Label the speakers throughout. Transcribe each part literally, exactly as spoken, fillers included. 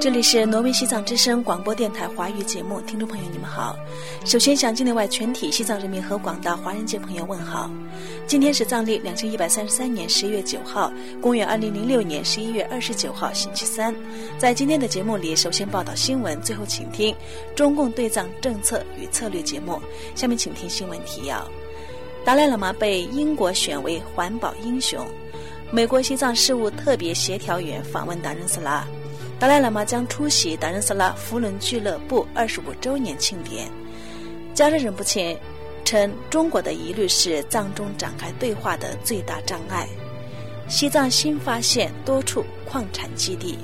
Speaker 1: 这里是挪威西藏之声广播电台华语节目，听众朋友你们好。首先向境内外全体西藏人民和广大华人界朋友问好。今天是藏历两千一百三十三年十月九号，公元二零零六年十一月二十九号星期三。在今天的节目里，首先报道新闻，最后请听中共对藏政策与策略节目。下面请听新闻提要：达赖喇嘛被英国选为环保英雄，美国西藏事务特别协调员访问达仁斯拉，达赖喇嘛将出席达仁斯拉福伦俱乐部二十五周年庆典。加热忍不前称，中国的疑虑是藏中展开对话的最大障碍。西藏新发现多处矿产基地。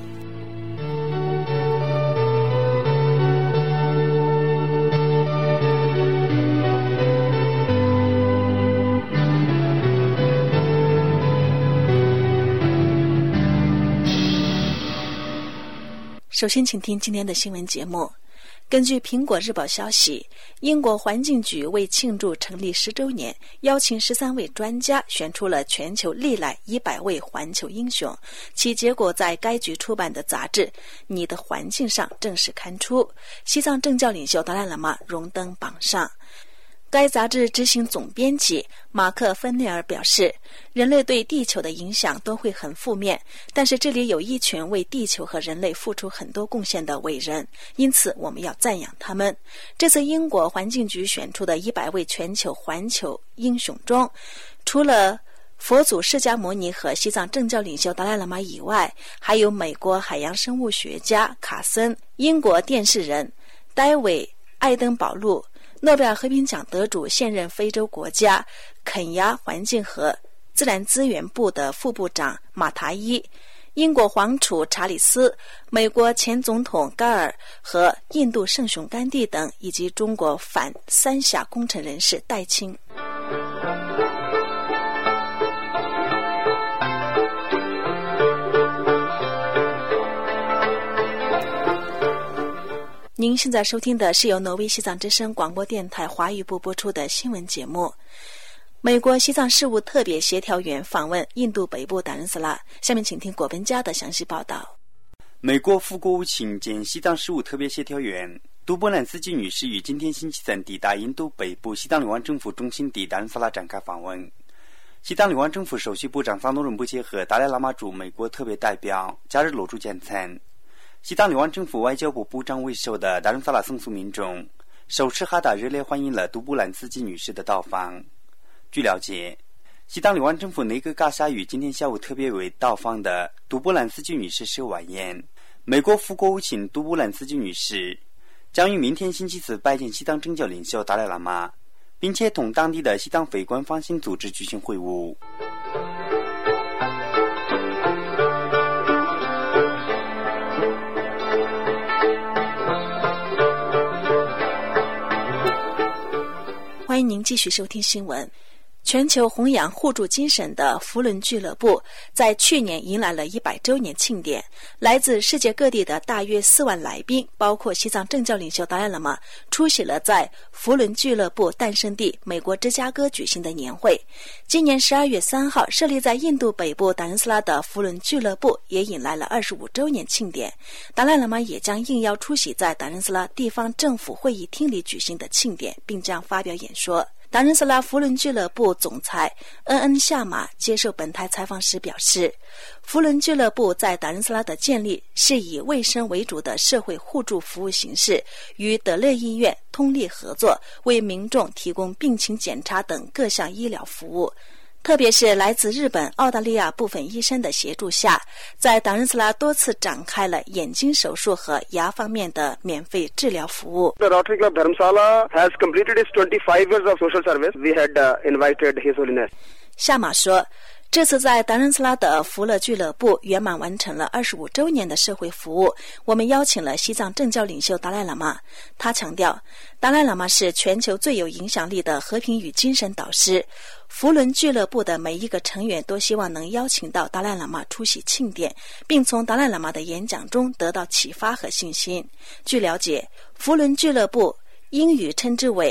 Speaker 1: 首先请听今天的新闻节目。根据苹果日报消息，英国环境局为庆祝成立十周年，邀请十三位专家选出了全球历来一百位环球英雄，其结果在该局出版的杂志《你的环境》上正式刊出，西藏政教领袖达赖喇嘛荣登榜上。该杂志执行总编辑马克·芬内尔表示，人类对地球的影响都会很负面，但是这里有一群为地球和人类付出很多贡献的伟人，因此我们要赞扬他们。这次英国环境局选出的一百位全球环球英雄中，除了佛祖释迦牟尼和西藏政教领袖达赖喇嘛以外，还有美国海洋生物学家卡森、英国电视人戴维·艾登堡路、诺贝尔和平奖得主、现任非洲国家肯亚环境和自然资源部的副部长马塔伊、英国皇储查理斯、美国前总统盖尔和印度圣雄甘地等，以及中国反三峡工程人士戴青。您现在收听的是由挪威西藏之声广播电台华语部播出的新闻节目。美国西藏事务特别协调员访问印度北部达仁斯拉，下面请听果本家的详细报道。
Speaker 2: 美国副国务卿兼西藏事务特别协调员杜波兰斯基女士于今天星期三抵达印度北部西藏流亡政府中心地达仁斯拉展开访问。西藏流亡政府首席部长桑多伦布切和达赖喇嘛驻美国特别代表加日罗珠见参。西藏流亡政府外交部部长为首的达仁萨拉僧俗民众手持哈达热烈欢迎了杜布兰斯基女士的到访。据了解，西藏流亡政府内阁嘎夏于今天下午特别为到访的杜布兰斯基女士设晚宴。美国副国务卿杜布兰斯基女士将于明天星期四拜见西藏政教领袖达赖喇嘛，并且同当地的西藏非官方性组织举行会晤。
Speaker 1: 欢迎您继续收听新闻。全球弘扬互助精神的福伦俱乐部在去年迎来了一百周年庆典，来自世界各地的大约四万来宾，包括西藏政教领袖达赖喇嘛，出席了在福伦俱乐部诞生地美国芝加哥举行的年会。今年十二月三号设立在印度北部达仁斯拉的福伦俱乐部也迎来了二十五周年庆典，达赖喇嘛也将应邀出席在达仁斯拉地方政府会议厅里举行的庆典，并将发表演说。达仁斯拉福伦俱乐部总裁恩恩夏马接受本台采访时表示，福伦俱乐部在达仁斯拉的建立是以卫生为主的社会互助服务形式，与德勒医院通力合作，为民众提供病情检查等各项医疗服务。特别是来自日本、澳大利亚部分医生的协助下，在达仁斯拉多次展开了眼睛手术和牙方面的免费治疗服务。
Speaker 3: The Rotary Club Dharamsala has completed its twenty-five years of social service. We had uh, invited His Holiness.
Speaker 1: 夏马说，这次在达仁斯拉的福乐俱乐部圆满完成了二十五周年的社会服务，我们邀请了西藏政教领袖达赖喇嘛。他强调，达赖喇嘛是全球最有影响力的和平与精神导师。福伦俱乐部的每一个成员都希望能邀请到达赖喇嘛出席庆典，并从达赖喇嘛的演讲中得到启发和信心。据了解，福伦俱乐部英语称之为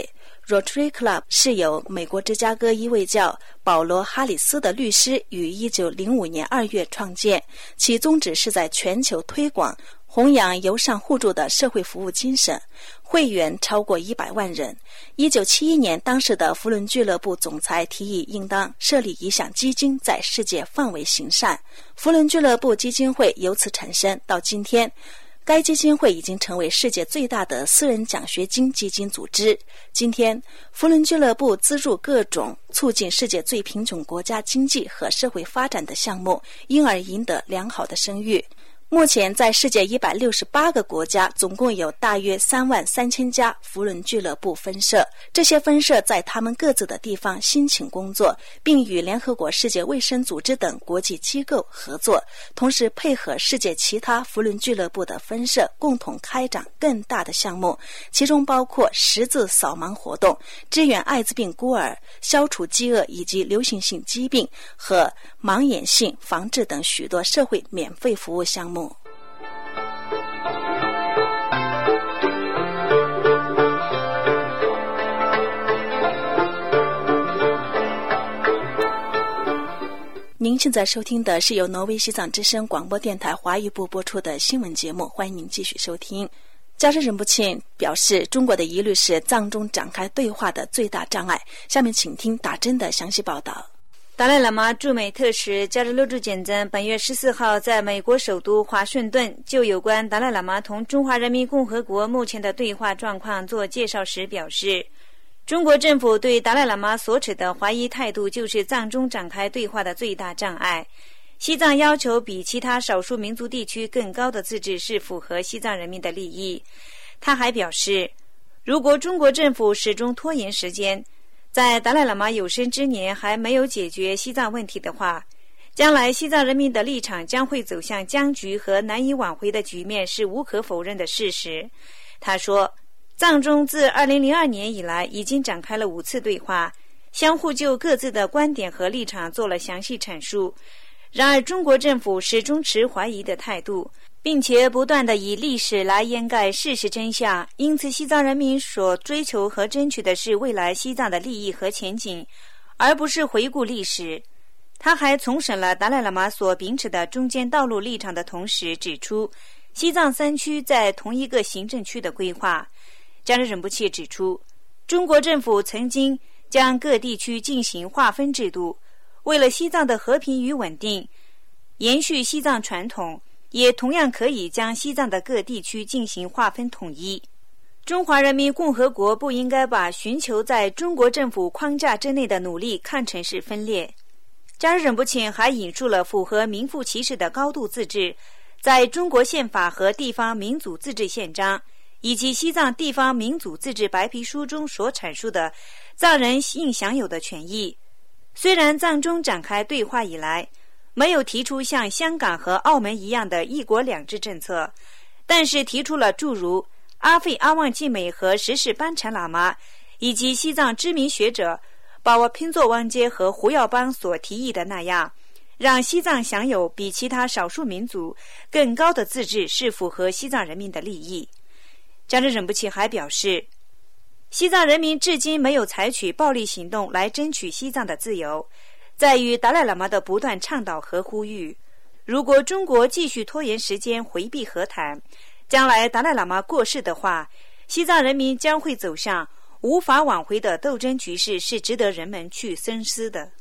Speaker 1: Rotary Club 是由美国芝加哥一位叫保罗·哈里斯的律师于一九零五年二月创建，其宗旨是在全球推广弘扬由上互助的社会服务精神，会员超过一百万人。一九七一年，当时的福伦俱乐部总裁提议应当设立一项基金，在世界范围行善。福伦俱乐部基金会由此产生，到今天该基金会已经成为世界最大的私人奖学金基金组织。今天，福伦俱乐部资助各种促进世界最贫穷国家经济和社会发展的项目，因而赢得良好的声誉。目前在世界一百六十八个国家，总共有大约三万三千家福伦俱乐部分社。这些分社在他们各自的地方辛勤工作，并与联合国世界卫生组织等国际机构合作，同时配合世界其他福伦俱乐部的分社，共同开展更大的项目，其中包括识字扫盲活动、支援艾滋病孤儿、消除饥饿以及流行性疾病和盲眼性防治等许多社会免费服务项目。您现在收听的是由挪威西藏之声广播电台华语部播出的新闻节目，欢迎您继续收听。加热仁波切表示，中国的疑虑是藏中展开对话的最大障碍。下面请听打针的详细报道。
Speaker 4: 达赖喇嘛驻美特使加热洛珠简赞本月十四号在美国首都华盛顿就有关达赖喇嘛同中华人民共和国目前的对话状况做介绍时表示，中国政府对达赖喇嘛所持的怀疑态度就是藏中展开对话的最大障碍。西藏要求比其他少数民族地区更高的自治是符合西藏人民的利益。他还表示，如果中国政府始终拖延时间，在达赖喇嘛有生之年还没有解决西藏问题的话，将来西藏人民的立场将会走向僵局和难以挽回的局面，是无可否认的事实。他说，藏中自二零零二年以来已经展开了五次对话，相互就各自的观点和立场做了详细阐述。然而中国政府始终持怀疑的态度，并且不断地以历史来掩盖事实真相，因此西藏人民所追求和争取的是未来西藏的利益和前景，而不是回顾历史。他还重申了达赖喇嘛所秉持的中间道路立场的同时指出，西藏三区在同一个行政区的规划。加热仁波切指出，中国政府曾经将各地区进行划分制度，为了西藏的和平与稳定，延续西藏传统，也同样可以将西藏的各地区进行划分统一。中华人民共和国不应该把寻求在中国政府框架之内的努力看成是分裂。加热仁波切还引述了符合名副其实的高度自治，在中国宪法和地方民主自治宪章以及西藏地方民主自治白皮书中所阐述的藏人应享有的权益。虽然藏中展开对话以来没有提出像香港和澳门一样的一国两制政策，但是提出了诸如阿费阿旺季美和十世班禅喇嘛以及西藏知名学者巴瓦拼作汪杰和胡耀邦所提议的那样，让西藏享有比其他少数民族更高的自治是符合西藏人民的利益。加热仁波切还表示，西藏人民至今没有采取暴力行动来争取西藏的自由，在于达赖喇嘛的不断倡导和呼吁。如果中国继续拖延时间回避和谈，将来达赖喇嘛过世的话，西藏人民将会走向无法挽回的斗争局势，是值得人们去深思的。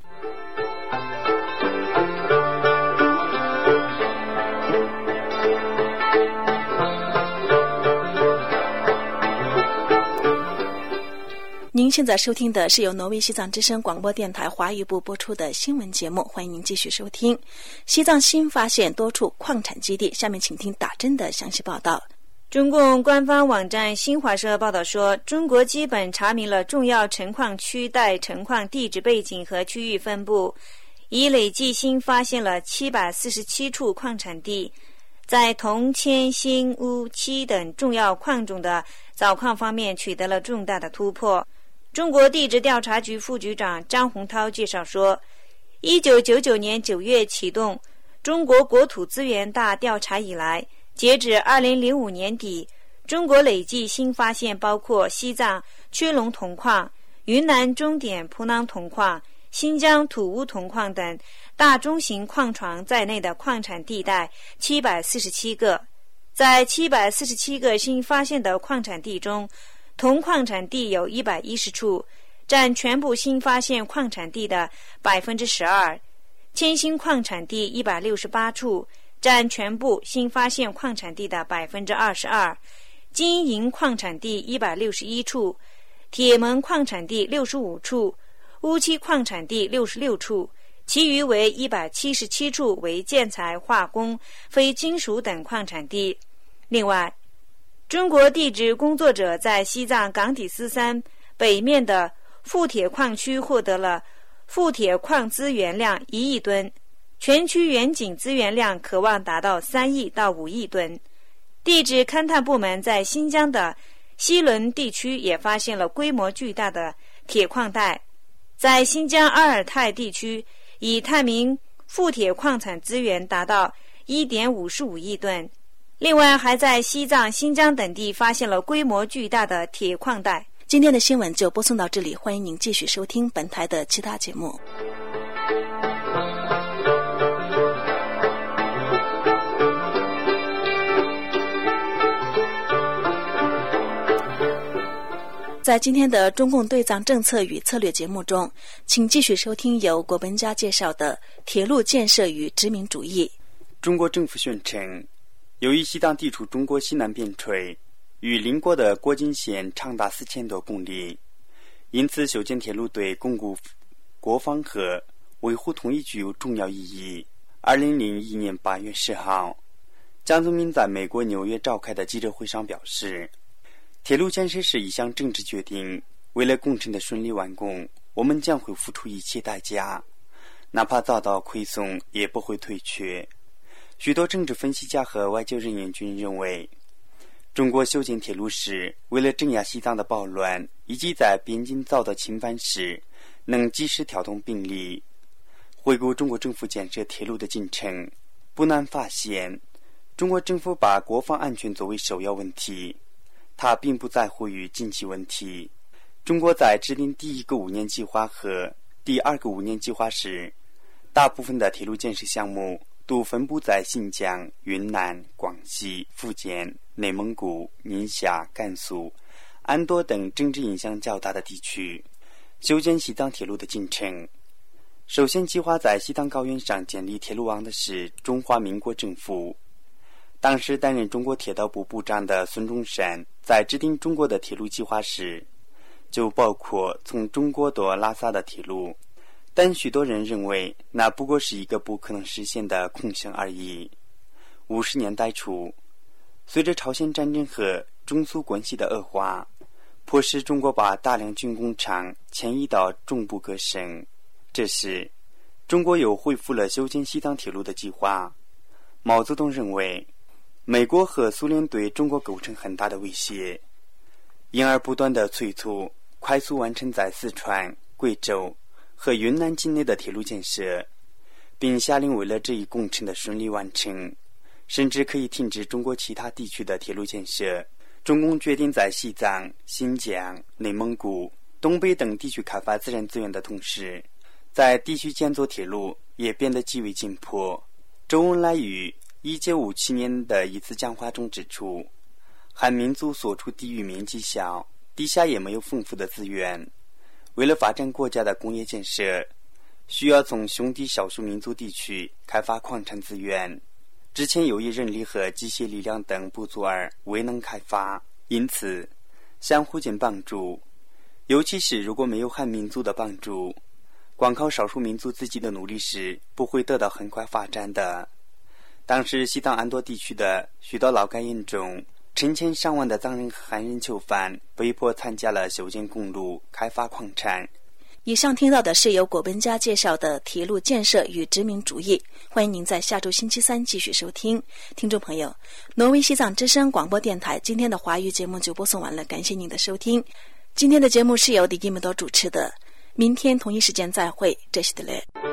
Speaker 1: 您现在收听的是由挪威西藏之声广播电台华语部播出的新闻节目，欢迎您继续收听。西藏新发现多处矿产基地，下面请听打针的详细报道。
Speaker 4: 中共官方网站新华社报道说，中国基本查明了重要成矿区带成矿地址背景和区域分布，已累计新发现了七百四十七处矿产地，在铜、铅、锌、钨、漆等重要矿种的凿矿方面取得了重大的突破。中国地质调查局副局长张洪涛介绍说，一九九九年九月启动中国国土资源大调查以来，截止二零零五年底，中国累计新发现包括西藏缺龙铜矿、 云南中点普囊铜矿、新疆土乌铜矿等大中型矿床在内的矿产地带七百四十七个。在七百四十七个新发现的矿产地中，铜矿产地有一百一十处，占全部新发现矿产地的 百分之十二， 铅锌矿产地一百六十八处，占全部新发现矿产地的 百分之二十二， 金银矿产地一百六十一处，铁锰矿产地六十五处，乌漆矿产地六十六处，其余为一百七十七处为建材、化工、非金属等矿产地。另外，中国地质工作者在西藏冈底斯山北面的富铁矿区获得了富铁矿资源量一亿吨，全区远景资源量可望达到三亿到五亿吨。地质勘探部门在新疆的西伦地区也发现了规模巨大的铁矿带，在新疆阿尔泰地区已探明富铁矿产资源达到 一点五五亿吨。另外，还在西藏、新疆等地发现了规模巨大的铁矿带。
Speaker 1: 今天的新闻就播送到这里，欢迎您继续收听本台的其他节目。在今天的中共对藏政策与策略节目中，请继续收听由国本家介绍的铁路建设与殖民主义。
Speaker 2: 中国政府宣称，由于西藏地处中国西南边陲，与邻国的国境线长达四千多公里，因此修建铁路对巩固国防和维护统一具有重要意义。二零零一年八月十号，江泽民在美国纽约召开的记者会上表示，铁路建设是一项政治决定，为了工程的顺利完工，我们将会付出一切代价，哪怕遭到亏损也不会退却。许多政治分析家和外交人员均认为，中国修建铁路时为了镇压西藏的暴乱，以及在边境遭到侵犯时能及时调动兵力。回顾中国政府建设铁路的进程，不难发现，中国政府把国防安全作为首要问题，他并不在乎于经济问题。中国在制定第一个五年计划和第二个五年计划时，大部分的铁路建设项目都分布在新疆、云南、广西、福建、内蒙古、宁夏、甘肃、安多等政治影响较大的地区。修建西藏铁路的进程，首先计划在西藏高原上建立铁路网的是中华民国政府。当时担任中国铁道部部长的孙中山在制定中国的铁路计划时，就包括从中国到拉萨的铁路，但许多人认为那不过是一个不可能实现的空想而已。五十年代初，随着朝鲜战争和中苏关系的恶化，迫使中国把大量军工厂迁移到中部各省。这时，中国又恢复了修建西藏铁路的计划。毛泽东认为，美国和苏联对中国构成很大的威胁，因而不断地催促快速完成在四川、贵州和云南境内的铁路建设，并下令为了这一工程的顺利完成，甚至可以停止中国其他地区的铁路建设。中共决定在西藏、新疆、内蒙古、东北等地区开发自然资源的同时，在地区建造铁路也变得极为紧迫。周恩来于一九五七年的一次讲话中指出，汉民族所处地域面积小，地下也没有丰富的资源，为了发展国家的工业建设，需要从兄弟少数民族地区开发矿产资源。之前由于人力和机械力量等不足而未能开发，因此相互间帮助，尤其是如果没有汉民族的帮助，光靠少数民族自己的努力是不会得到很快发展的。当时西藏安多地区的许多劳改营中，成千上万的藏人和汉人囚犯被迫参加了修建公路、开发矿产。
Speaker 1: 以上听到的是由果本家介绍的铁路建设与殖民主义，欢迎您在下周星期三继续收听。听众朋友，挪威西藏之声广播电台今天的华语节目就播送完了，感谢您的收听。今天的节目是由迪基姆多主持的，明天同一时间再会，这是的嘞。